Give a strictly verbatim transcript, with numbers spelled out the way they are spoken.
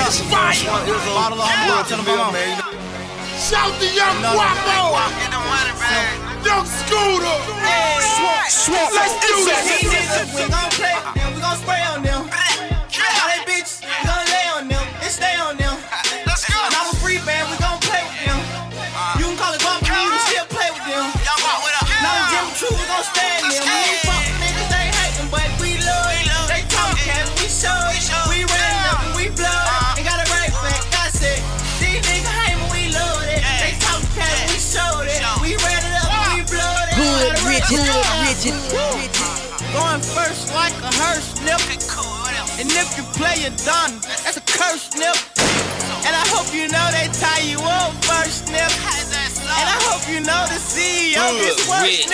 Shots fired. Bottle of blood, tell them I'm man. Shout the young Guapo. Young Scooter. Swamp, swamp. Let's do this. These niggas, we gon' play with them, we gon' spray on them. All they bitches, we gon' lay on them and stay on them. And I'm a free man, we gon' play with them. You can call it bump me, we still play with them. Now the Jim True, we gon' stand them. We ain't fuck niggas, they hatin', but we love it. They talk cat, we show it. We ran up and we blow it. Ain't got it right back, that's it. These niggas hate when we love it. They talk cat, we showed it. We ran it up and we blowed it. Good, Richard, Richard. Going first like a hearse, nip. And if you play a done, that's a curse, nip. And I hope you know they tie you up first, nip. And I hope you know the C E O gets worse, nip.